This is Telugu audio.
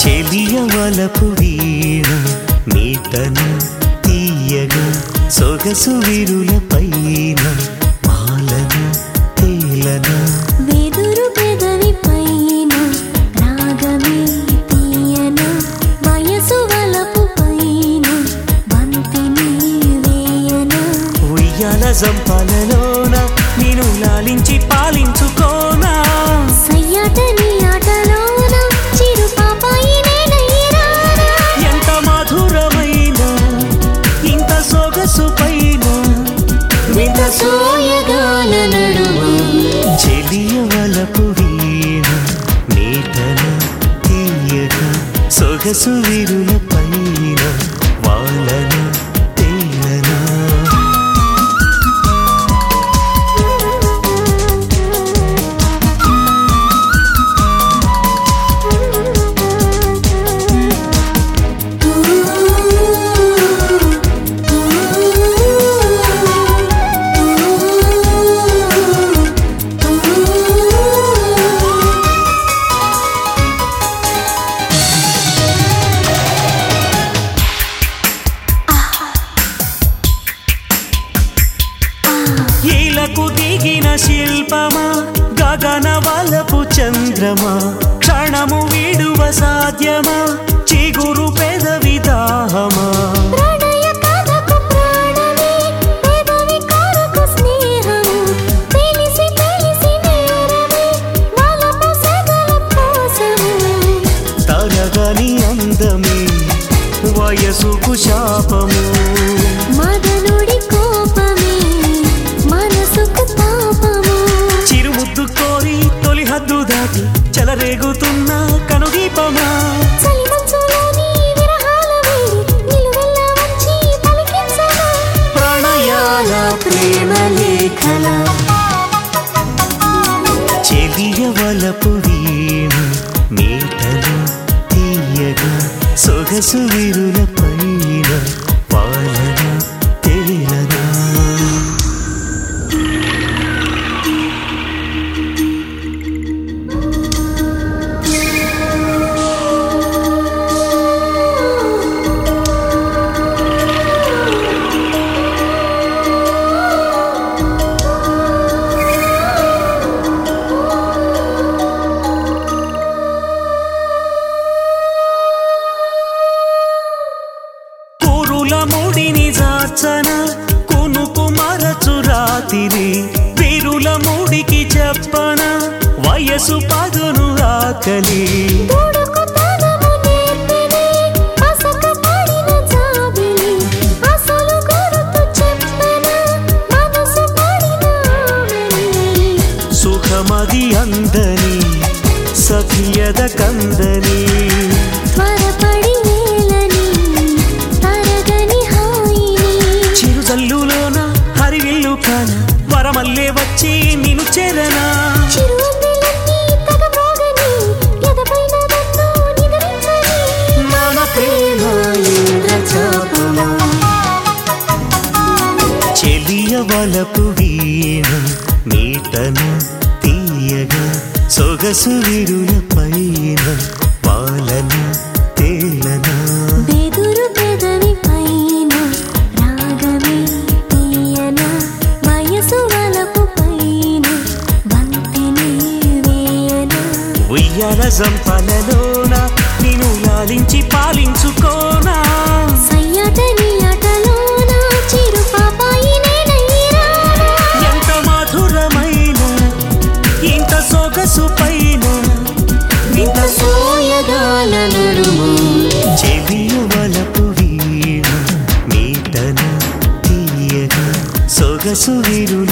చెలియవలపు వీణ మీటన తీయగా సొగసు విరుల పైన మాలన తేలన వెదురు పెదవి పైన రాగమే తీయన వయసు వలపు పైన బంతిని వేయన ఉయ్యాల జంపాలలోన నేను లాలించి పాలించుకోనా సయ్యాటని ఆటలోన చిరు పాపాయి నేనయ్యరానా ఎంత మధురమైన ఇంత సొగసు పైన వింత సోయగాల నడుమ చెలియవలపు వీణ మీటన తీయగా సొగసు విరుల పైన వాలన తేలన ఈలకు దిగిన శిల్పమా గగన వలపు చంద్రమా క్షణము విడువ సాధ్యమా చిగురు పెదవి దాహమా ప్రణయ కథకు ప్రాణమే పెదవి కొరకు స్నేహము తెలిసి తెలిసి నేరమే వలపు సెగల కోసము తరగని అందమే వయసుకు శాపము మదనుడి కోపమే మనసుకు తాపము చిరుముద్దు కోరి తొలి హద్దు దాటి చెలరేగుతున్న కనుదీపమా చలిమంచులోని విరహాల వేడి నిలువెల్లా వచ్చి పలికించగా ప్రణయాల ప్రేమ లేఖల చెలియవలపు వీణ మీటన తీయగా సొగసు విరుల పైన పాలన తేలన కురుల ముడిని జార్చన కునుకు మరచు రాతిరి విరుల ముడికి చెప్పన వయసు పదును ఆకలి తోడుకు తనము నేర్పిని పసక పడిన జాబిలి అసలు గురుతు చెప్పన మనసు పడిన ఆమెని సుఖమది అందని సఖియద కందని త్వరపడి వేలని తరగని హాయిని చిరుజల్లులోన హరివిల్లు కాన వరమల్లే వచ్చి నిను చెరనా చిరువెన్నెలన్నీ తగ మోగని ఎదపైన నన్ను నిద్రించని మన ప్రేమ ఇంద్రచాపమా చెలియవలపు వీణ మీటన తీయగా సొగసు విరుల పైన పాలన తేలన వెదురు పెదవి పైన రాగమే తీయన వయసు వలపు పైన బంతిని వేయన ఉయ్యాల జంపాలలోన నేను లాలించి పాలించుకోనా సయ్యాటని ఆటలోన చిరు పాపాయి నేనయ్యరానా ఎంత మధురమైన ఇంత సొగసు పైన వింత సోయగాల నడుమ చెలియవలపు వీణ మీటన తీయగా సొగసు విరుల